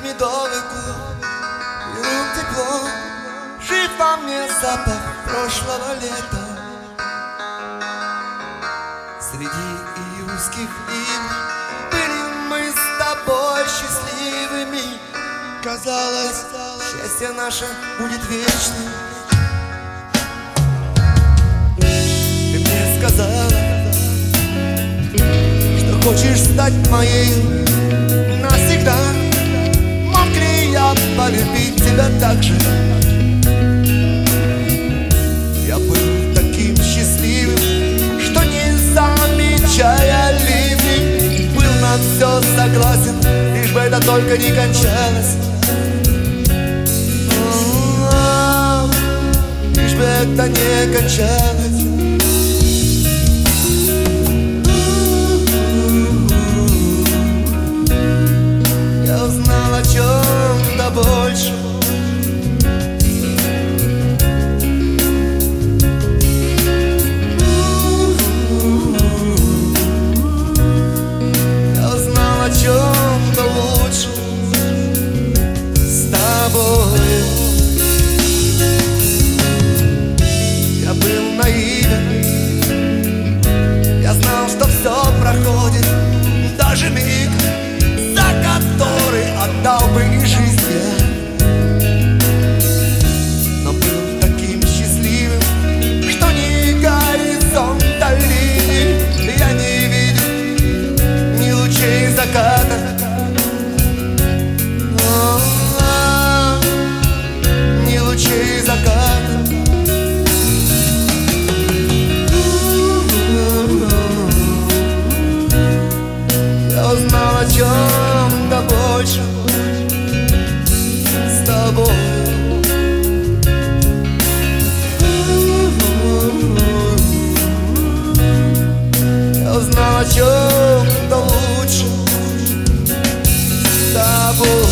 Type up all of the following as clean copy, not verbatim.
медовый губ и рук тепло. Жив во мне запах прошлого лета. Среди июльских ив были мы с тобой счастливыми. Казалось, счастье наше будет вечным. Ты мне сказала, что хочешь стать моей навсегда. Мог ли я полюбить тебя так же? Я был таким счастливым, что не замечая ливней, был на все согласен, лишь бы это только не кончалось. Лишь бы это не кончалось. Я узнал о чем-то больше. Я узнал о чем-то лучше с тобой. Я был наивен, я знал, что все проходит, даже миг, за который отдал бы и жизнь я. Но был таким счастливым, что ни горизонта линий я не видел, ни лучей заката. Ни лучей заката. Я узнал о чем-то больше с тобой. Я узнал о чем-то лучше с тобой.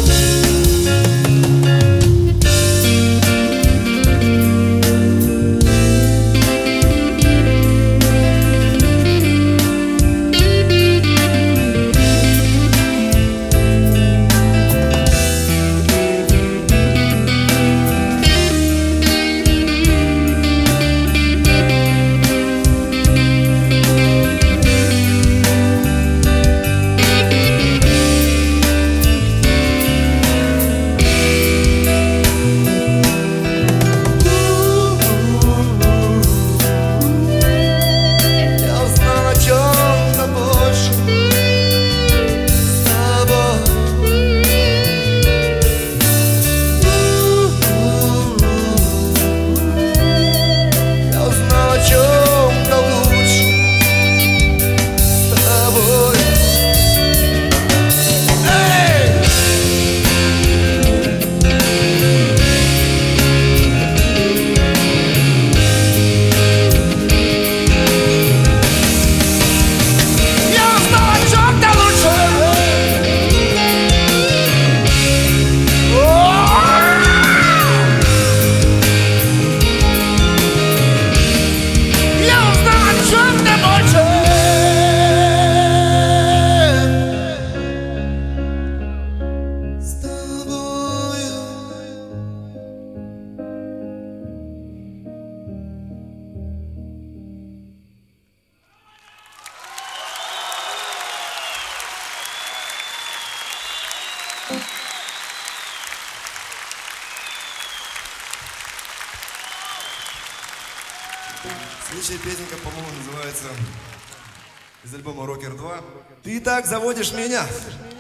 Следующая песенка, по-моему, называется из альбома «Рокер 2». Ты так заводишь меня.